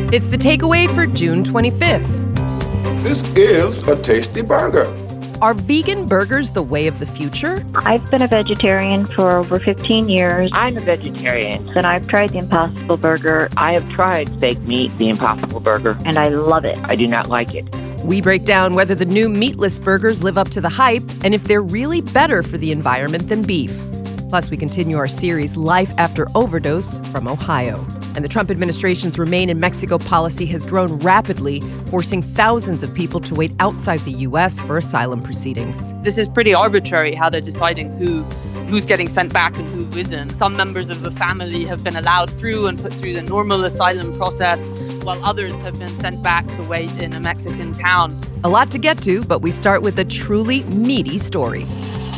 It's the takeaway for June 25th. This is a tasty burger. Are vegan burgers the way of the future? I've been a vegetarian for over 15 years. I'm a vegetarian. And I've tried the Impossible Burger. I have tried fake meat, the Impossible Burger. And I love it. I do not like it. We break down whether the new meatless burgers live up to the hype and if they're really better for the environment than beef. Plus, we continue our series, Life After Overdose, from Ohio. And the Trump administration's Remain in Mexico policy has grown rapidly, forcing thousands of people to wait outside the U.S. for asylum proceedings. This is pretty arbitrary how they're deciding who's getting sent back and who isn't. Some members of the family have been allowed through and put through the normal asylum process, while others have been sent back to wait in a Mexican town. A lot to get to, but we start with a truly meaty story.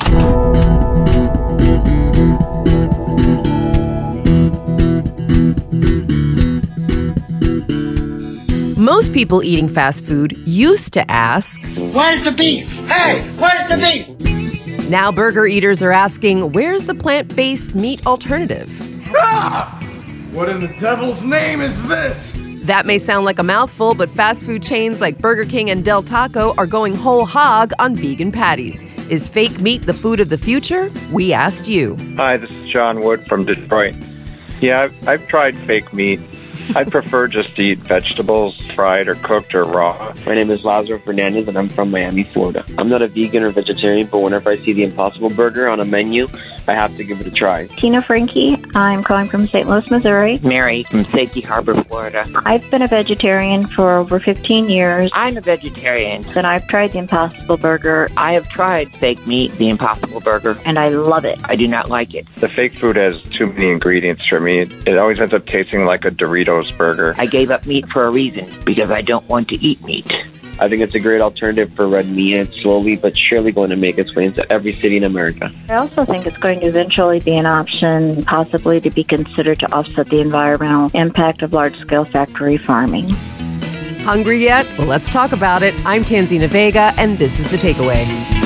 Most people eating fast food used to ask, "Where's the beef? Hey, where's the beef?" Now burger eaters are asking, where's the plant-based meat alternative? Ah! What in the devil's name is this? That may sound like a mouthful, but fast food chains like Burger King and Del Taco are going whole hog on vegan patties. Is fake meat the food of the future? We asked you. Hi, this is John Wood from Detroit. Yeah, I've tried fake meat. I prefer just to eat vegetables, fried or cooked or raw. My name is Lazaro Fernandez, and I'm from Miami, Florida. I'm not a vegan or vegetarian, but whenever I see the Impossible Burger on a menu, I have to give it a try. Tina Frankie. I'm calling from St. Louis, Missouri. Mary from Safety Harbor, Florida. I've been a vegetarian for over 15 years. I'm a vegetarian. And I've tried the Impossible Burger. I have tried fake meat, the Impossible Burger. And I love it. I do not like it. The fake food has too many ingredients for me. It always ends up tasting like a Doritos burger. I gave up meat for a reason, because I don't want to eat meat. I think it's a great alternative for red meat, and it's slowly but surely going to make its way into every city in America. I also think it's going to eventually be an option, possibly to be considered to offset the environmental impact of large-scale factory farming. Hungry yet? Well, let's talk about it. I'm Tanzina Vega, and this is The Takeaway.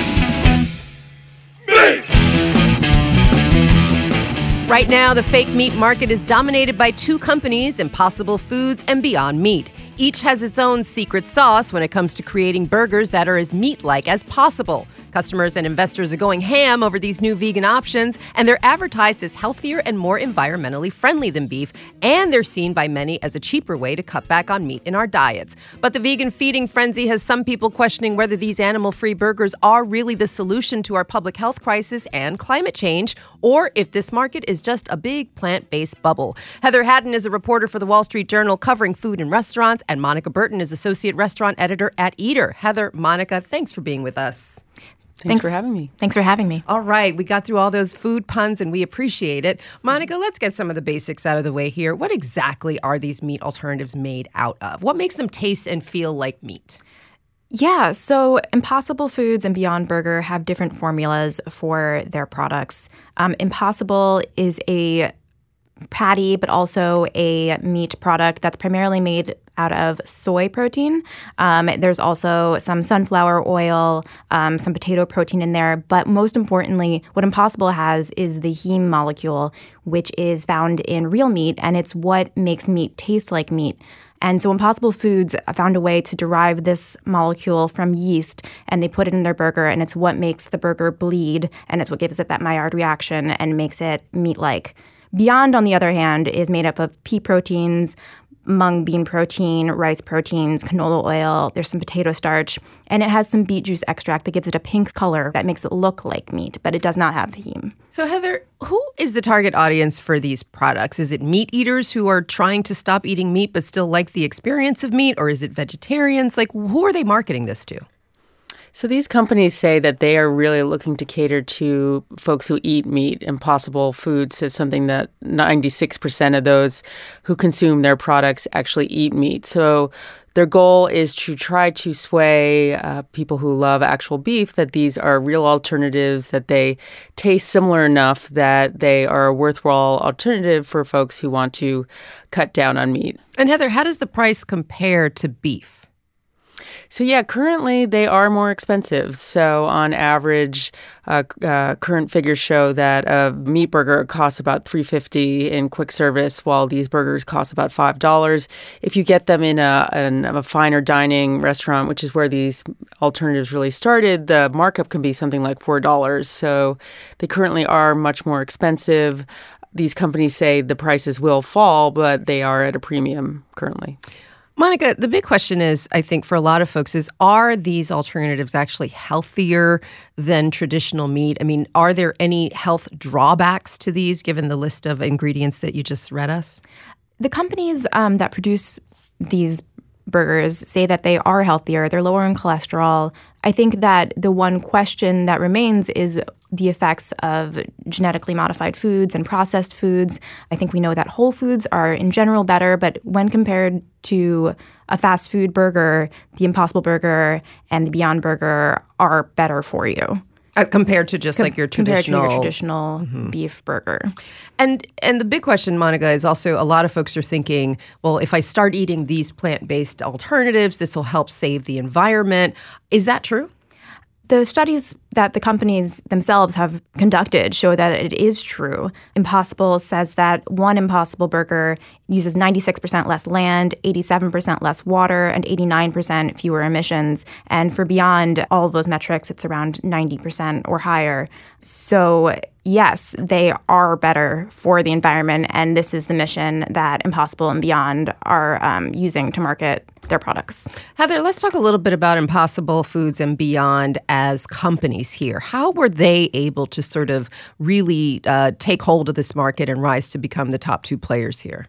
Right now, the fake meat market is dominated by two companies, Impossible Foods and Beyond Meat. Each has its own secret sauce when it comes to creating burgers that are as meat-like as possible. Customers and investors are going ham over these new vegan options, and they're advertised as healthier and more environmentally friendly than beef, and they're seen by many as a cheaper way to cut back on meat in our diets. But the vegan feeding frenzy has some people questioning whether these animal-free burgers are really the solution to our public health crisis and climate change, or if this market is just a big plant-based bubble. Heather Haddon is a reporter for the Wall Street Journal covering food and restaurants, and Monica Burton is associate restaurant editor at Eater. Heather, Monica, thanks for being with us. Thanks for having me. Thanks for having me. All right. We got through all those food puns, and we appreciate it. Monica, let's get some of the basics out of the way here. What exactly are these meat alternatives made out of? What makes them taste and feel like meat? Yeah, so Impossible Foods and Beyond Burger have different formulas for their products. Impossible is a patty, but also a meat product that's primarily made out of soy protein. There's also some sunflower oil, some potato protein in there. But most importantly, what Impossible has is the heme molecule, which is found in real meat, and it's what makes meat taste like meat. And so Impossible Foods found a way to derive this molecule from yeast, and they put it in their burger, and it's what makes the burger bleed, and it's what gives it that Maillard reaction and makes it meat-like. Beyond, on the other hand, is made up of pea proteins, mung bean protein, rice proteins, canola oil. There's some potato starch, and it has some beet juice extract that gives it a pink color that makes it look like meat, but it does not have the heme. So, Heather, who is the target audience for these products? Is it meat eaters who are trying to stop eating meat but still like the experience of meat, or is it vegetarians? Like, who are they marketing this to? So these companies say that they are really looking to cater to folks who eat meat. Impossible Foods says something that 96% of those who consume their products actually eat meat. So their goal is to try to sway people who love actual beef that these are real alternatives, that they taste similar enough that they are a worthwhile alternative for folks who want to cut down on meat. And Heather, how does the price compare to beef? So yeah, currently they are more expensive. So on average, current figures show that a meat burger costs about $3.50 in quick service, while these burgers cost about $5. If you get them in a finer dining restaurant, which is where these alternatives really started, the markup can be something like $4. So they currently are much more expensive. These companies say the prices will fall, but they are at a premium currently. Monica, the big question is, I think, for a lot of folks is, are these alternatives actually healthier than traditional meat? I mean, are there any health drawbacks to these, given the list of ingredients that you just read us? The companies that produce these burgers say that they are healthier, they're lower in cholesterol. I think that the one question that remains is the effects of genetically modified foods and processed foods. I think we know that whole foods are in general better, but when compared to a fast food burger, the Impossible Burger and the Beyond Burger are better for you. Compared to just like your traditional beef burger. And the big question, Monica, is also a lot of folks are thinking, well, if I start eating these plant-based alternatives, this will help save the environment. Is that true? The studies that the companies themselves have conducted show that it is true. Impossible says that one Impossible Burger uses 96% less land, 87% less water, and 89% fewer emissions. And for Beyond all of those metrics, it's around 90% or higher. So yes, they are better for the environment, and this is the mission that Impossible and Beyond are using to market their products. Heather, let's talk a little bit about Impossible Foods and Beyond as companies here. How were they able to sort of really take hold of this market and rise to become the top two players here?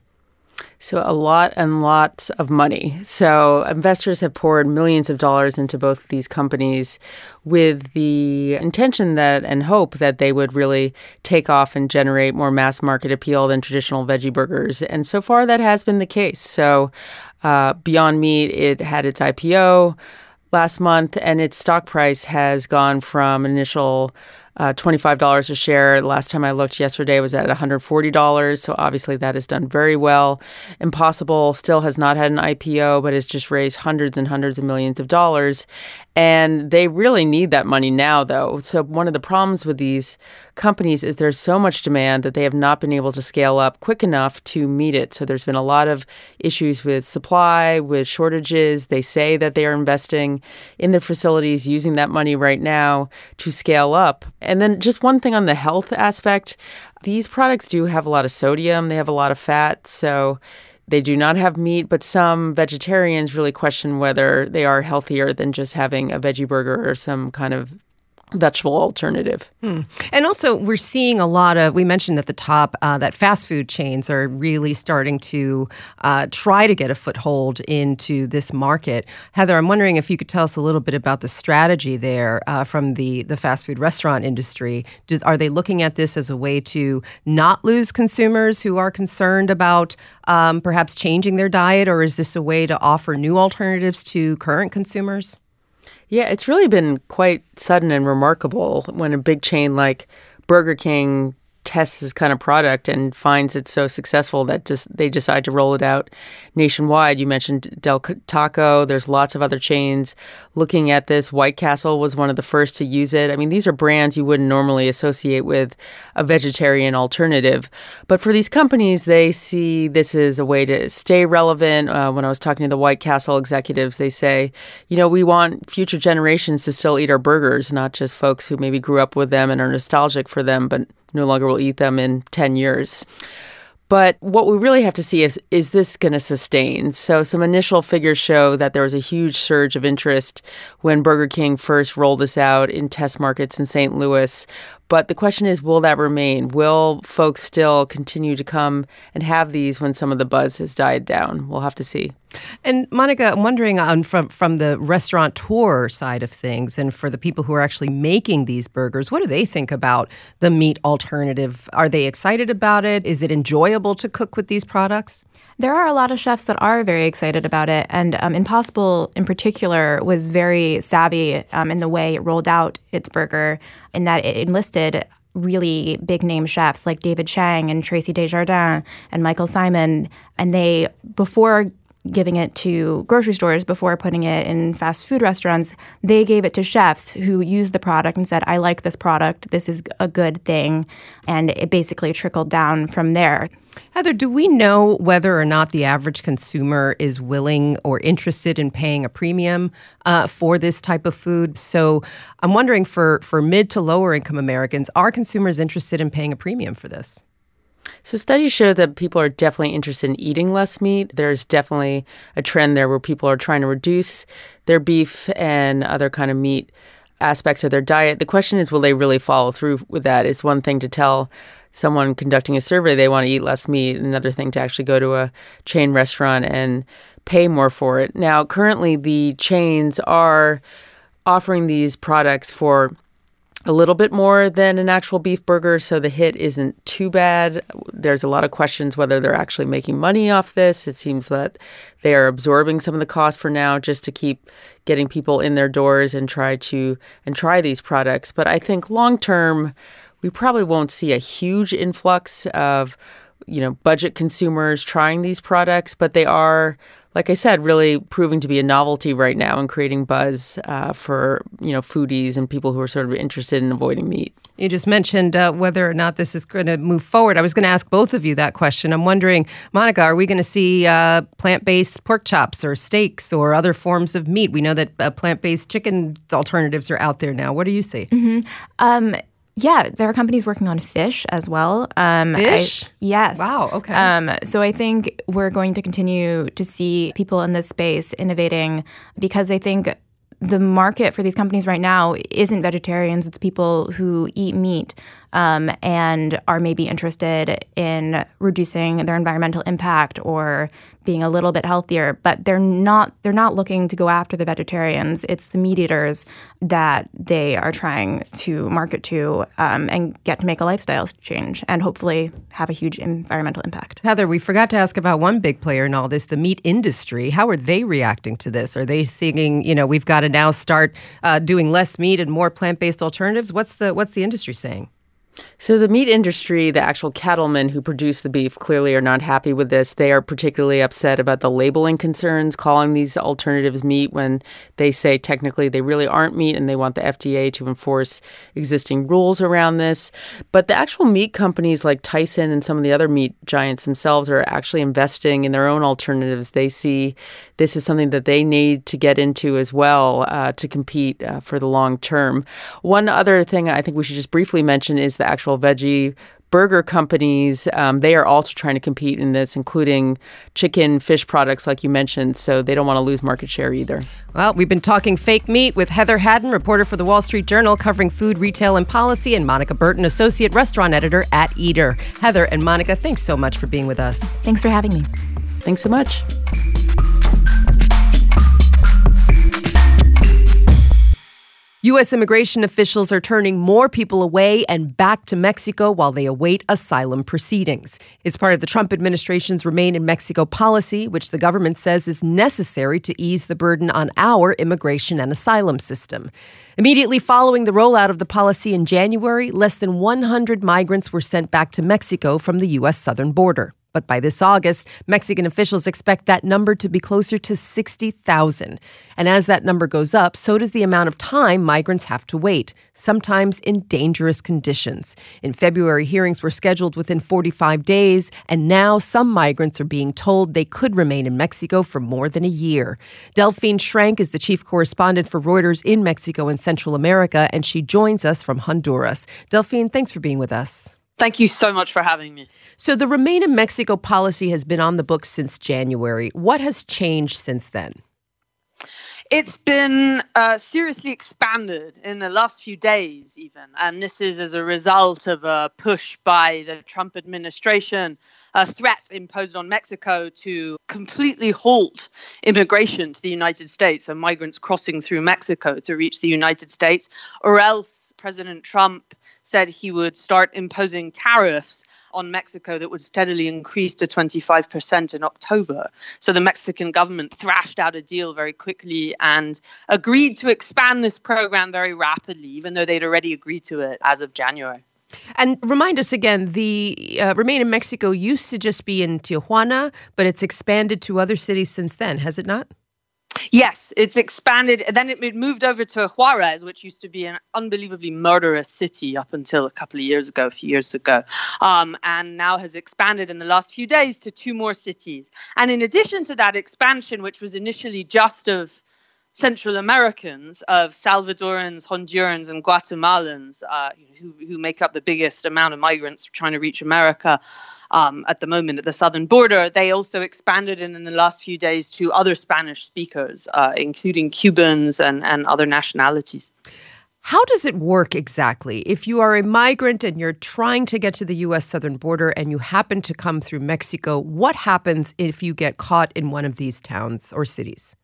So a lot and lots of money. So investors have poured millions of dollars into both of these companies with the intention that and hope that they would really take off and generate more mass market appeal than traditional veggie burgers. And so far that has been the case. So Beyond Meat, it had its IPO last month, and its stock price has gone from initial $25 a share. Last time I looked yesterday, it was at $140. So obviously that has done very well. Impossible still has not had an IPO, but has just raised hundreds and hundreds of millions of dollars. And they really need that money now, though. So one of the problems with these companies is there's so much demand that they have not been able to scale up quick enough to meet it. So there's been a lot of issues with supply, with shortages. They say that they are investing in their facilities, using that money right now to scale up. And then just one thing on the health aspect, these products do have a lot of sodium. They have a lot of fat. So they do not have meat, but some vegetarians really question whether they are healthier than just having a veggie burger or some kind of vegetable alternative. And also, we're seeing a lot of, we mentioned at the top that fast food chains are really starting to try to get a foothold into this market. Heather, I'm wondering if you could tell us a little bit about the strategy there from the fast food restaurant industry. Are they looking at this as a way to not lose consumers who are concerned about perhaps changing their diet, or is this a way to offer new alternatives to current consumers? Yeah, it's really been quite sudden and remarkable when a big chain like Burger King tests this kind of product and finds it so successful that they decide to roll it out nationwide. You mentioned Del Taco. There's lots of other chains looking at this. White Castle was one of the first to use it. I mean, these are brands you wouldn't normally associate with a vegetarian alternative. But for these companies, they see this as a way to stay relevant. When I was talking to the White Castle executives, they say, you know, we want future generations to still eat our burgers, not just folks who maybe grew up with them and are nostalgic for them, but no longer will eat them in 10 years. But what we really have to see is this going to sustain? So some initial figures show that there was a huge surge of interest when Burger King first rolled this out in test markets in St. Louis. But the question is, will that remain? Will folks still continue to come and have these when some of the buzz has died down? We'll have to see. And Monica, I'm wondering from the restaurateur side of things and for the people who are actually making these burgers, what do they think about the meat alternative? Are they excited about it? Is it enjoyable to cook with these products? There are a lot of chefs that are very excited about it. And Impossible, in particular, was very savvy in the way it rolled out its burger, in that it enlisted really big-name chefs like David Chang and Tracy Desjardins and Michael Simon. And they, before giving it to grocery stores before putting it in fast food restaurants. They gave it to chefs who used the product and said, I like this product. This is a good thing. And it basically trickled down from there. Heather, do we know whether or not the average consumer is willing or interested in paying a premium for this type of food? So I'm wondering for mid to lower income Americans, are consumers interested in paying a premium for this? So studies show that people are definitely interested in eating less meat. There's definitely a trend there where people are trying to reduce their beef and other kind of meat aspects of their diet. The question is, will they really follow through with that? It's one thing to tell someone conducting a survey they want to eat less meat, another thing to actually go to a chain restaurant and pay more for it. Now, currently, the chains are offering these products for a little bit more than an actual beef burger, so the hit isn't too bad. There's a lot of questions whether they're actually making money off this. It seems that they are absorbing some of the cost for now just to keep getting people in their doors and try these products. But I think long term, we probably won't see a huge influx of, budget consumers trying these products, but they are, like I said, really proving to be a novelty right now and creating buzz for, foodies and people who are sort of interested in avoiding meat. You just mentioned whether or not this is going to move forward. I was going to ask both of you that question. I'm wondering, Monica, are we going to see plant-based pork chops or steaks or other forms of meat? We know that plant-based chicken alternatives are out there now. What do you see? Mm-hmm. Yeah, there are companies working on fish as well. Fish? Yes. Wow, okay. So I think we're going to continue to see people in this space innovating because I think the market for these companies right now isn't vegetarians. It's people who eat meat and are maybe interested in reducing their environmental impact or being a little bit healthier. But they're not looking to go after the vegetarians. It's the meat eaters that they are trying to market to and get to make a lifestyle change and hopefully have a huge environmental impact. Heather, we forgot to ask about one big player in all this, the meat industry. How are they reacting to this? Are they seeing, we've got to now start doing less meat and more plant-based alternatives? What's the industry saying? So the meat industry, the actual cattlemen who produce the beef, clearly are not happy with this. They are particularly upset about the labeling concerns, calling these alternatives meat when they say technically they really aren't meat, and they want the FDA to enforce existing rules around this. But the actual meat companies like Tyson and some of the other meat giants themselves are actually investing in their own alternatives. They see this is something that they need to get into as well to compete for the long term. One other thing I think we should just briefly mention is the actual veggie burger companies. They are also trying to compete in this, including chicken, fish products, like you mentioned. So they don't want to lose market share either. Well, we've been talking fake meat with Heather Haddon, reporter for the Wall Street Journal, covering food, retail, and policy, and Monica Burton, associate restaurant editor at Eater. Heather and Monica, thanks so much for being with us. Thanks for having me. Thanks so much. U.S. immigration officials are turning more people away and back to Mexico while they await asylum proceedings. It's part of the Trump administration's Remain in Mexico policy, which the government says is necessary to ease the burden on our immigration and asylum system. Immediately following the rollout of the policy in January, less than 100 migrants were sent back to Mexico from the U.S. southern border. But by this August, Mexican officials expect that number to be closer to 60,000. And as that number goes up, so does the amount of time migrants have to wait, sometimes in dangerous conditions. In February, hearings were scheduled within 45 days, and now some migrants are being told they could remain in Mexico for more than a year. Delphine Schrank is the chief correspondent for Reuters in Mexico and Central America, and she joins us from Honduras. Delphine, thanks for being with us. Thank you so much for having me. So the Remain in Mexico policy has been on the books since January. What has changed since then? It's been seriously expanded in the last few days even. And this is as a result of a push by the Trump administration, a threat imposed on Mexico to completely halt immigration to the United States and migrants crossing through Mexico to reach the United States, or else President Trump said he would start imposing tariffs on Mexico that would steadily increase to 25% in October. So the Mexican government thrashed out a deal very quickly and agreed to expand this program very rapidly, even though they'd already agreed to it as of January. And remind us again, the Remain in Mexico used to just be in Tijuana, but it's expanded to other cities since then, has it not? Yes, it's expanded. Then it moved over to Juarez, which used to be an unbelievably murderous city up until a few years ago, and now has expanded in the last few days to 2 more cities. And in addition to that expansion, which was initially just of Central Americans, of Salvadorans, Hondurans, and Guatemalans, who make up the biggest amount of migrants trying to reach America at the moment at the southern border, they also expanded in the last few days to other Spanish speakers, including Cubans and other nationalities. How does it work exactly? If you are a migrant and you're trying to get to the U.S. southern border and you happen to come through Mexico, what happens if you get caught in one of these towns or cities?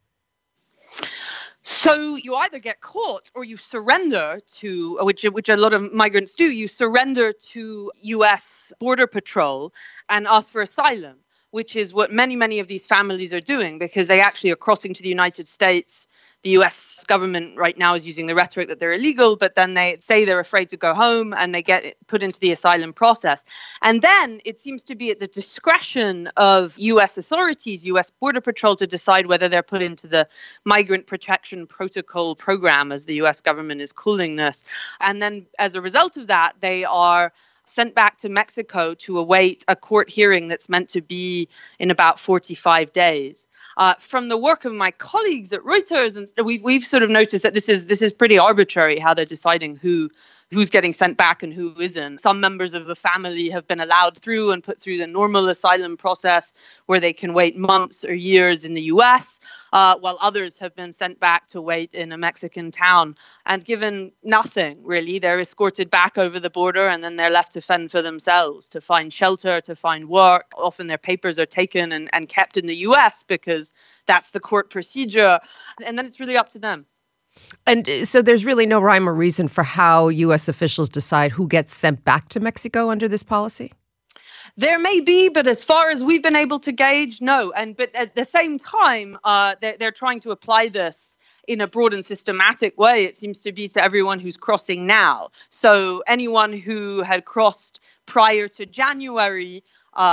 So you either get caught or you surrender to, which a lot of migrants do, you surrender to U.S. Border Patrol and ask for asylum, which is what many of these families are doing because they actually are crossing to the United States. The U.S. government right now is using the rhetoric that they're illegal, but then they say they're afraid to go home and they get put into the asylum process. And then it seems to be at the discretion of U.S. authorities, U.S. Border Patrol, to decide whether they're put into the Migrant Protection Protocol program, as the U.S. government is calling this. And then as a result of that, they are sent back to Mexico to await a court hearing that's meant to be in about 45 days. From the work of my colleagues at Reuters, and we've sort of noticed that this is pretty arbitrary how they're deciding who's getting sent back and who isn't. Some members of the family have been allowed through and put through the normal asylum process where they can wait months or years in the U.S., while others have been sent back to wait in a Mexican town and given nothing, really. They're escorted back over the border and then they're left to fend for themselves, to find shelter, to find work. Often their papers are taken and kept in the U.S. because that's the court procedure. And then it's really up to them. And so there's really no rhyme or reason for how U.S. officials decide who gets sent back to Mexico under this policy? There may be, but as far as we've been able to gauge, no. But at the same time, they're trying to apply this in a broad and systematic way, it seems to be, to everyone who's crossing now. So anyone who had crossed prior to January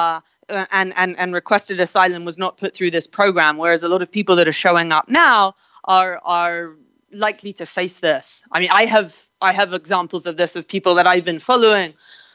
and requested asylum was not put through this program, whereas a lot of people that are showing up now are likely to face this. I mean, I have examples of this, of people that I've been following.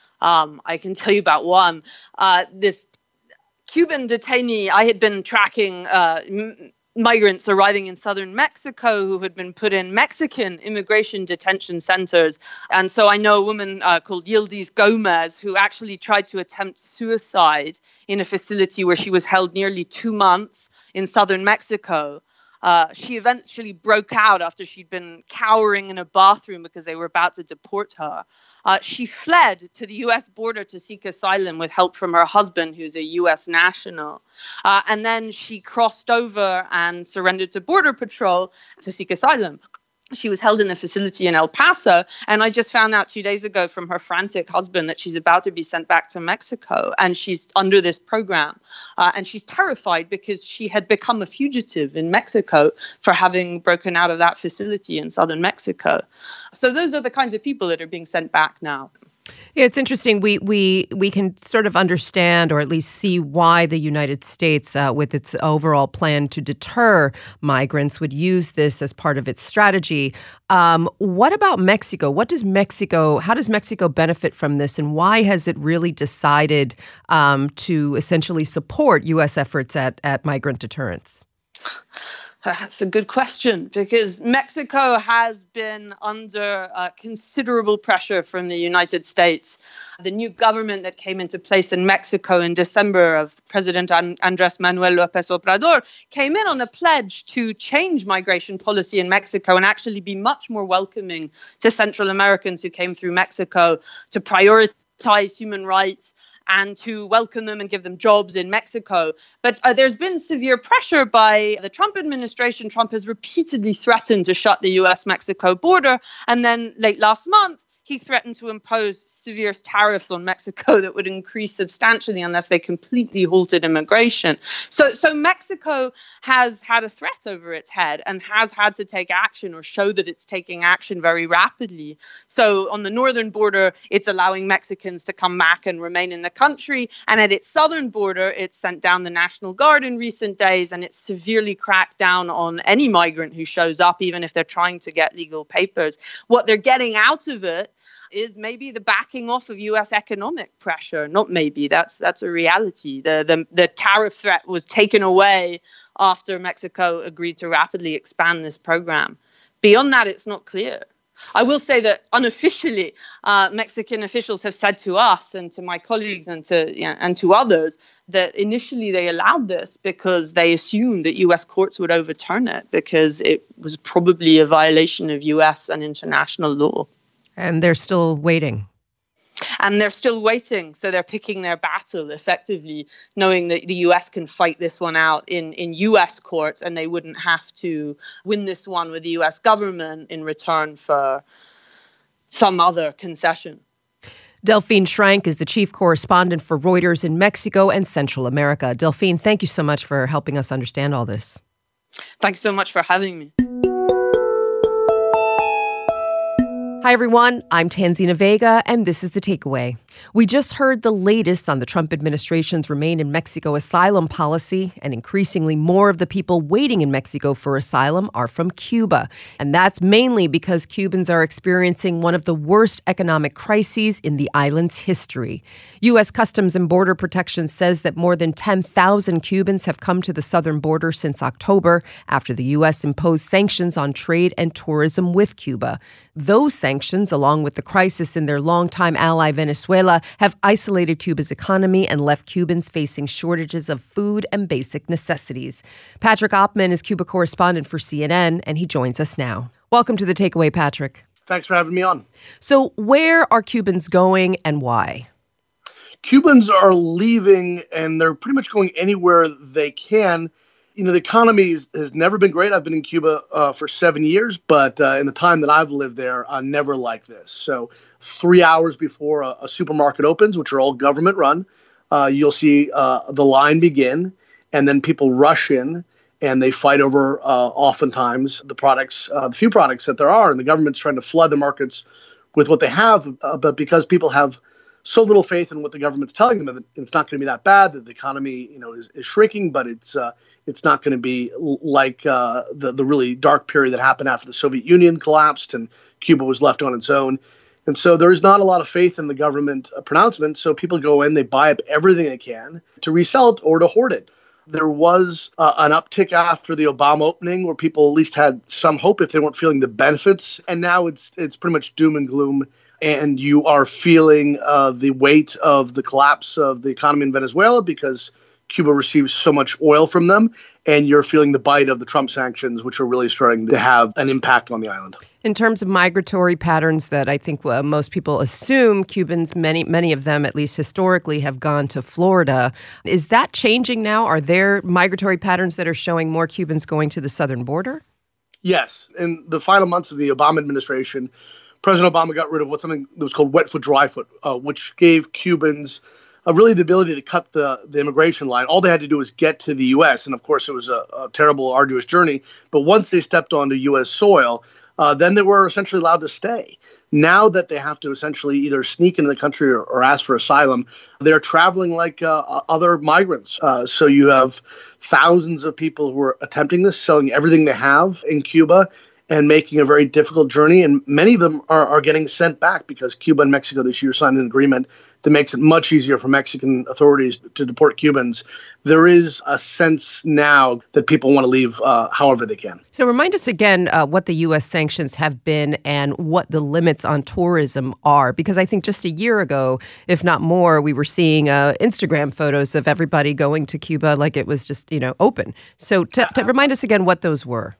I can tell you about one. This Cuban detainee, I had been tracking migrants arriving in southern Mexico who had been put in Mexican immigration detention centers. And so I know a woman called Yildiz Gomez who actually tried to attempt suicide in a facility where she was held nearly 2 months in southern Mexico. She eventually broke out after she'd been cowering in a bathroom because they were about to deport her. She fled to the U.S. border to seek asylum with help from her husband, who's a U.S. national. And then she crossed over and surrendered to Border Patrol to seek asylum. She was held in a facility in El Paso, and I just found out 2 days ago from her frantic husband that she's about to be sent back to Mexico, and she's under this program. And she's terrified because she had become a fugitive in Mexico for having broken out of that facility in southern Mexico. So those are the kinds of people that are being sent back now. Yeah, it's interesting. We can sort of understand, or at least see, why the United States, with its overall plan to deter migrants, would use this as part of its strategy. What about Mexico? How does Mexico benefit from this, and why has it really decided to essentially support U.S. efforts at migrant deterrence? That's a good question, because Mexico has been under considerable pressure from the United States. The new government that came into place in Mexico in December of President Andrés Manuel López Obrador came in on a pledge to change migration policy in Mexico and actually be much more welcoming to Central Americans who came through Mexico, to prioritize human rights and to welcome them and give them jobs in Mexico. But there's been severe pressure by the Trump administration. Trump has repeatedly threatened to shut the U.S.-Mexico border. And then late last month, he threatened to impose severe tariffs on Mexico that would increase substantially unless they completely halted immigration. So Mexico has had a threat over its head and has had to take action or show that it's taking action very rapidly. So on the northern border, it's allowing Mexicans to come back and remain in the country. And at its southern border, it's sent down the National Guard in recent days, and it's severely cracked down on any migrant who shows up, even if they're trying to get legal papers. What they're getting out of it is maybe the backing off of U.S. economic pressure. Not maybe, that's a reality. The tariff threat was taken away after Mexico agreed to rapidly expand this program. Beyond that, it's not clear. I will say that unofficially, Mexican officials have said to us and to my colleagues and to others that initially they allowed this because they assumed that U.S. courts would overturn it because it was probably a violation of U.S. and international law. And they're still waiting. And they're still waiting. So they're picking their battle effectively, knowing that the U.S. can fight this one out in U.S. courts and they wouldn't have to win this one with the U.S. government in return for some other concession. Delphine Schrank is the chief correspondent for Reuters in Mexico and Central America. Delphine, thank you so much for helping us understand all this. Thanks so much for having me. Hi, everyone. I'm Tanzina Vega, and this is The Takeaway. We just heard the latest on the Trump administration's Remain in Mexico asylum policy, and increasingly more of the people waiting in Mexico for asylum are from Cuba. And that's mainly because Cubans are experiencing one of the worst economic crises in the island's history. U.S. Customs and Border Protection says that more than 10,000 Cubans have come to the southern border since October, after the U.S. imposed sanctions on trade and tourism with Cuba. Those sanctions, along with the crisis in their longtime ally Venezuela, have isolated Cuba's economy and left Cubans facing shortages of food and basic necessities. Patrick Oppman is Cuba correspondent for CNN, and he joins us now. Welcome to The Takeaway, Patrick. Thanks for having me on. So where are Cubans going and why? Cubans are leaving, and they're pretty much going anywhere they can. You know, the economy has never been great. I've been in Cuba for 7 years, but in the time that I've lived there, never like this. So 3 hours before a supermarket opens, which are all government run, you'll see the line begin, and then people rush in, and they fight over oftentimes the products, the few products that there are, and the government's trying to flood the markets with what they have. But because people have so little faith in what the government's telling them, that it's not going to be that bad, that the economy, is shrinking, but it's not going to be like the really dark period that happened after the Soviet Union collapsed and Cuba was left on its own. And so there is not a lot of faith in the government pronouncement. So people go in, they buy up everything they can to resell it or to hoard it. There was an uptick after the Obama opening where people at least had some hope if they weren't feeling the benefits. And now it's pretty much doom and gloom. And you are feeling the weight of the collapse of the economy in Venezuela because Cuba receives so much oil from them, and you're feeling the bite of the Trump sanctions, which are really starting to have an impact on the island. In terms of migratory patterns that I think most people assume, Cubans, many of them, at least historically, have gone to Florida. Is that changing now? Are there migratory patterns that are showing more Cubans going to the southern border? Yes. In the final months of the Obama administration, President Obama got rid of something that was called wet foot, dry foot, which gave Cubans really the ability to cut the immigration line. All they had to do was get to the U.S., and of course it was a terrible, arduous journey. But once they stepped onto U.S. soil, then they were essentially allowed to stay. Now that they have to essentially either sneak into the country or ask for asylum, they're traveling like other migrants. So you have thousands of people who are attempting this, selling everything they have in Cuba, and making a very difficult journey. And many of them are getting sent back because Cuba and Mexico this year signed an agreement that makes it much easier for Mexican authorities to deport Cubans. There is a sense now that people want to leave however they can. So remind us again what the U.S. sanctions have been and what the limits on tourism are. Because I think just a year ago, if not more, we were seeing Instagram photos of everybody going to Cuba like it was just, open. So to remind us again what those were.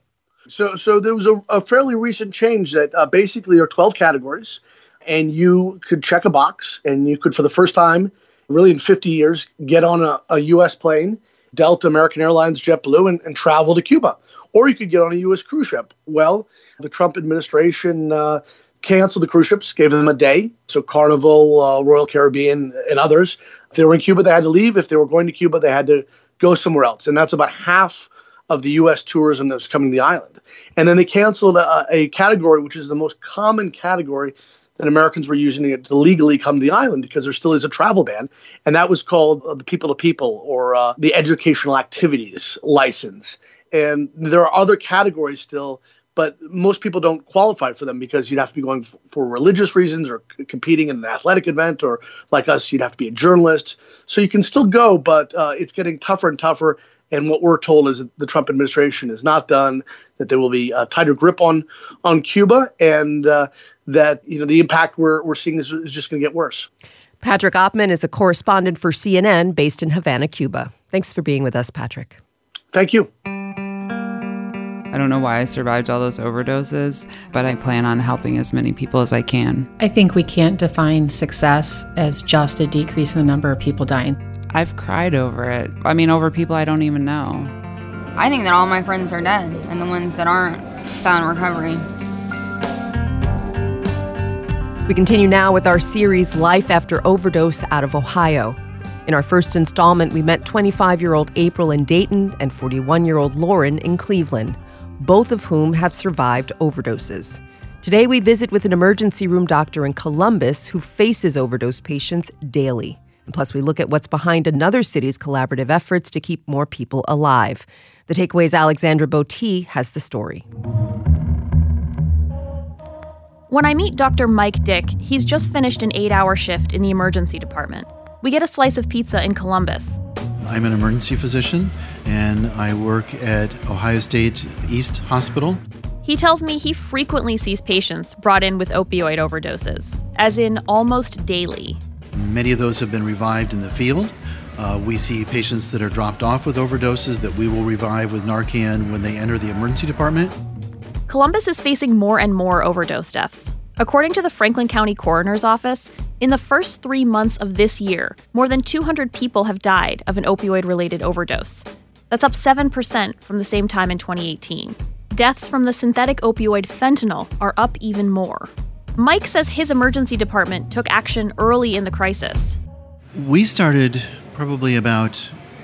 So there was a fairly recent change that basically there are 12 categories, and you could check a box, and you could, for the first time, really in 50 years, get on a U.S. plane, Delta, American Airlines, JetBlue, and travel to Cuba. Or you could get on a U.S. cruise ship. Well, the Trump administration canceled the cruise ships, gave them a day. So Carnival, Royal Caribbean, and others. If they were in Cuba, they had to leave. If they were going to Cuba, they had to go somewhere else. And that's about half of the U.S. tourism that was coming to the island. And then they canceled a category, which is the most common category that Americans were using it to legally come to the island, because there still is a travel ban. And that was called the people-to-people, or the educational activities license. And there are other categories still, but most people don't qualify for them because you'd have to be going for religious reasons or competing in an athletic event, or like us, you'd have to be a journalist. So you can still go, but it's getting tougher and tougher. And what we're told is that the Trump administration is not done, that there will be a tighter grip on Cuba, and that the impact we're seeing is just going to get worse. Patrick Oppmann is a correspondent for CNN based in Havana, Cuba. Thanks for being with us, Patrick. Thank you. I don't know why I survived all those overdoses, but I plan on helping as many people as I can. I think we can't define success as just a decrease in the number of people dying. I've cried over it. I mean, over people I don't even know. I think that all my friends are dead, and the ones that aren't found recovering. We continue now with our series, Life After Overdose, out of Ohio. In our first installment, we met 25-year-old April in Dayton and 41-year-old Lauren in Cleveland, both of whom have survived overdoses. Today, we visit with an emergency room doctor in Columbus who faces overdose patients daily. And plus, we look at what's behind another city's collaborative efforts to keep more people alive. The Takeaway's Alexandra Botti has the story. When I meet Dr. Mike Dick, he's just finished an 8-hour shift in the emergency department. We get a slice of pizza in Columbus. I'm an emergency physician, and I work at Ohio State East Hospital. He tells me he frequently sees patients brought in with opioid overdoses, as in almost daily. Many of those have been revived in the field. We see patients that are dropped off with overdoses that we will revive with Narcan when they enter the emergency department. Columbus is facing more and more overdose deaths. According to the Franklin County Coroner's Office, in the first 3 months of this year, more than 200 people have died of an opioid-related overdose. That's up 7% from the same time in 2018. Deaths from the synthetic opioid fentanyl are up even more. Mike says his emergency department took action early in the crisis. We started probably about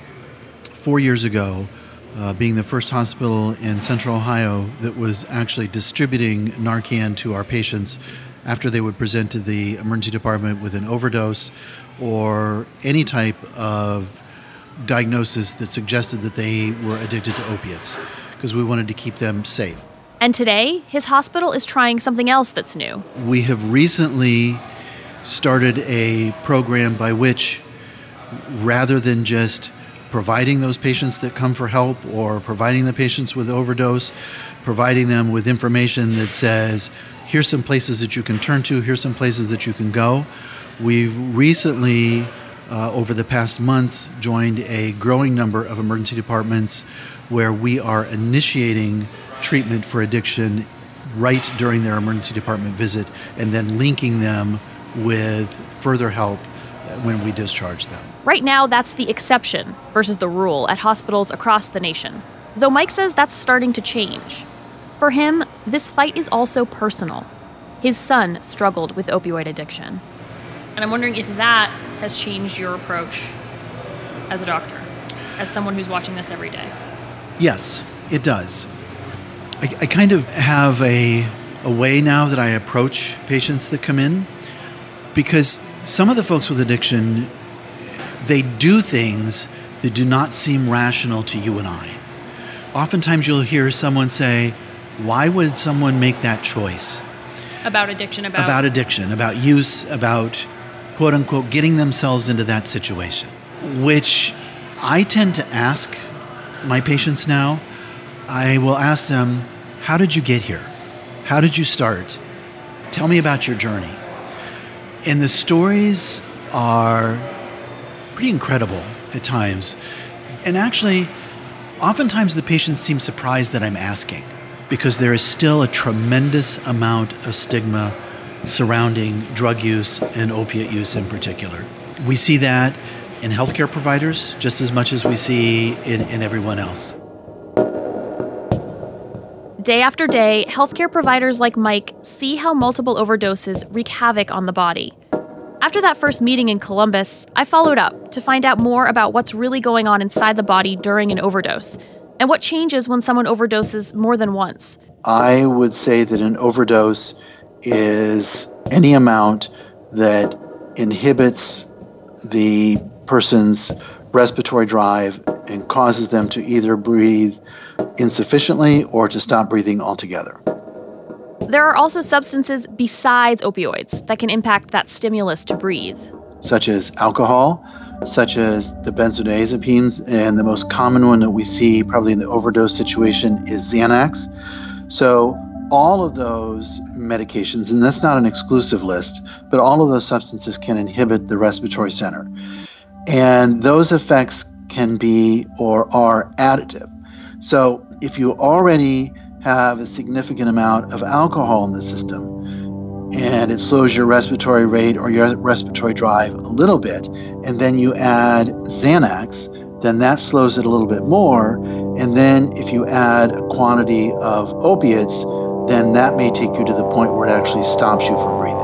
4 years ago, being the first hospital in Central Ohio that was actually distributing Narcan to our patients after they would present to the emergency department with an overdose or any type of diagnosis that suggested that they were addicted to opiates, because we wanted to keep them safe. And today, his hospital is trying something else that's new. We have recently started a program by which, rather than just providing those patients that come for help or providing the patients with overdose, providing them with information that says, here's some places that you can turn to, here's some places that you can go. We've recently, over the past months, joined a growing number of emergency departments where we are initiating treatment for addiction right during their emergency department visit, and then linking them with further help when we discharge them. Right now, that's the exception versus the rule at hospitals across the nation. Though Mike says that's starting to change. For him, this fight is also personal. His son struggled with opioid addiction. And I'm wondering if that has changed your approach as a doctor, as someone who's watching this every day. Yes, it does. I kind of have a way now that I approach patients that come in, because some of the folks with addiction, they do things that do not seem rational to you and I. Oftentimes you'll hear someone say, why would someone make that choice? About addiction, about addiction, about use, about quote unquote getting themselves into that situation, which I tend to ask my patients now. I will ask them, how did you get here? How did you start? Tell me about your journey. And the stories are pretty incredible at times. And actually, oftentimes the patients seem surprised that I'm asking, because there is still a tremendous amount of stigma surrounding drug use and opiate use in particular. We see that in healthcare providers just as much as we see in everyone else. Day after day, healthcare providers like Mike see how multiple overdoses wreak havoc on the body. After that first meeting in Columbus, I followed up to find out more about what's really going on inside the body during an overdose and what changes when someone overdoses more than once. I would say that an overdose is any amount that inhibits the person's respiratory drive and causes them to either breathe insufficiently or to stop breathing altogether. There are also substances besides opioids that can impact that stimulus to breathe, such as alcohol, such as the benzodiazepines, and the most common one that we see probably in the overdose situation is Xanax. So all of those medications, and that's not an exclusive list, but all of those substances can inhibit the respiratory center. And those effects can be or are additive. So if you already have a significant amount of alcohol in the system and it slows your respiratory rate or your respiratory drive a little bit, and then you add Xanax, then that slows it a little bit more. And then if you add a quantity of opiates, then that may take you to the point where it actually stops you from breathing.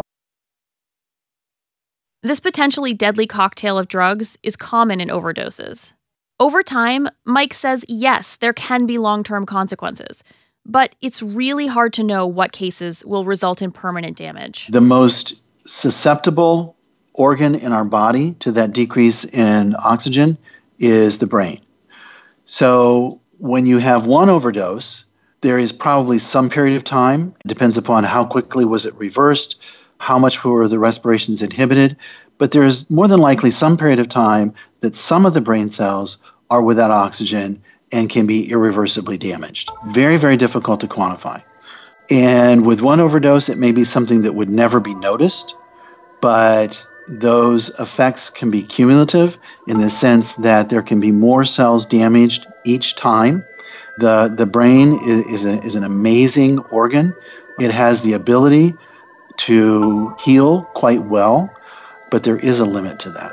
This potentially deadly cocktail of drugs is common in overdoses. Over time, Mike says yes, there can be long-term consequences, but it's really hard to know what cases will result in permanent damage. The most susceptible organ in our body to that decrease in oxygen is the brain. So when you have one overdose, there is probably some period of time. It depends upon how quickly was it reversed, how much were the respirations inhibited, but there is more than likely some period of time that some of the brain cells are without oxygen and can be irreversibly damaged. Very, very difficult to quantify. And with one overdose, it may be something that would never be noticed, but those effects can be cumulative in the sense that there can be more cells damaged each time. The brain is an amazing organ. It has the ability to heal quite well, but there is a limit to that.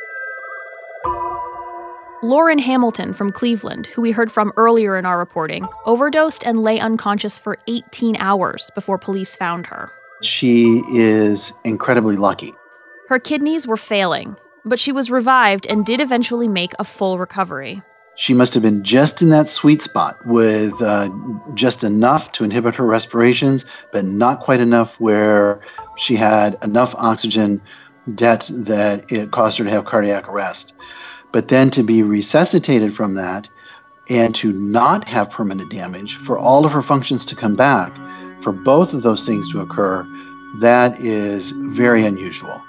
Lauren Hamilton from Cleveland, who we heard from earlier in our reporting, overdosed and lay unconscious for 18 hours before police found her. She is incredibly lucky. Her kidneys were failing, but she was revived and did eventually make a full recovery. She must have been just in that sweet spot with just enough to inhibit her respirations, but not quite enough where she had enough oxygen debt that it caused her to have cardiac arrest. But then to be resuscitated from that and to not have permanent damage, for all of her functions to come back, for both of those things to occur, that is very unusual.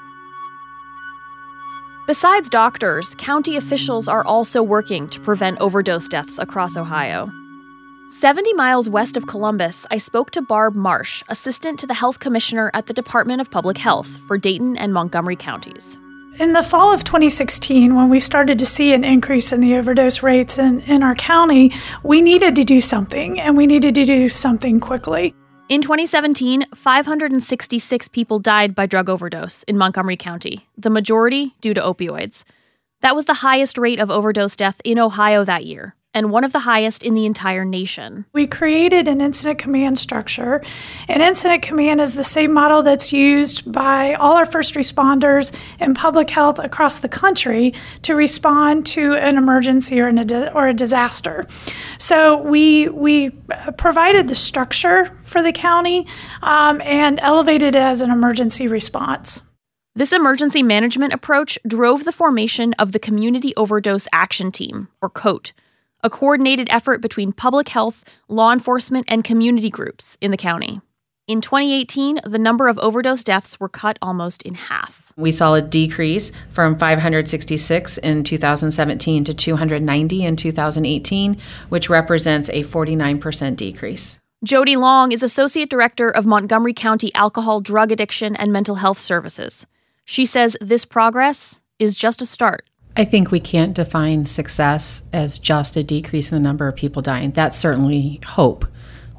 Besides doctors, county officials are also working to prevent overdose deaths across Ohio. 70 miles west of Columbus, I spoke to Barb Marsh, assistant to the health commissioner at the Department of Public Health for Dayton and Montgomery counties. In the fall of 2016, when we started to see an increase in the overdose rates in our county, we needed to do something, and we needed to do something quickly. In 2017, 566 people died by drug overdose in Montgomery County, the majority due to opioids. That was the highest rate of overdose death in Ohio that year, and one of the highest in the entire nation. We created an incident command structure. An incident command is the same model that's used by all our first responders in public health across the country to respond to an emergency or a disaster. So we provided the structure for the county and elevated it as an emergency response. This emergency management approach drove the formation of the Community Overdose Action Team, or COAT, a coordinated effort between public health, law enforcement, and community groups in the county. In 2018, the number of overdose deaths were cut almost in half. We saw a decrease from 566 in 2017 to 290 in 2018, which represents a 49% decrease. Jody Long is Associate Director of Montgomery County Alcohol, Drug Addiction, and Mental Health Services. She says this progress is just a start. I think we can't define success as just a decrease in the number of people dying. That's certainly hope.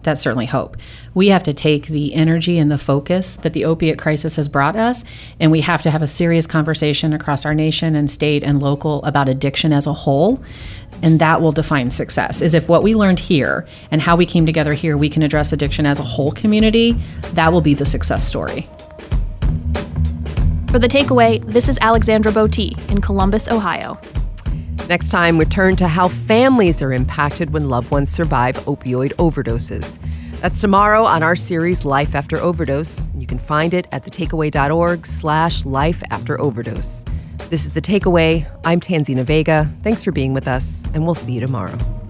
That's certainly hope. We have to take the energy and the focus that the opiate crisis has brought us, and we have to have a serious conversation across our nation and state and local about addiction as a whole. And that will define success, is if what we learned here and how we came together here, we can address addiction as a whole community, that will be the success story. For The Takeaway, this is Alexandra Botti in Columbus, Ohio. Next time, we turn to how families are impacted when loved ones survive opioid overdoses. That's tomorrow on our series, Life After Overdose. You can find it at thetakeaway.org/lifeafteroverdose. This is The Takeaway. I'm Tanzina Vega. Thanks for being with us, and we'll see you tomorrow.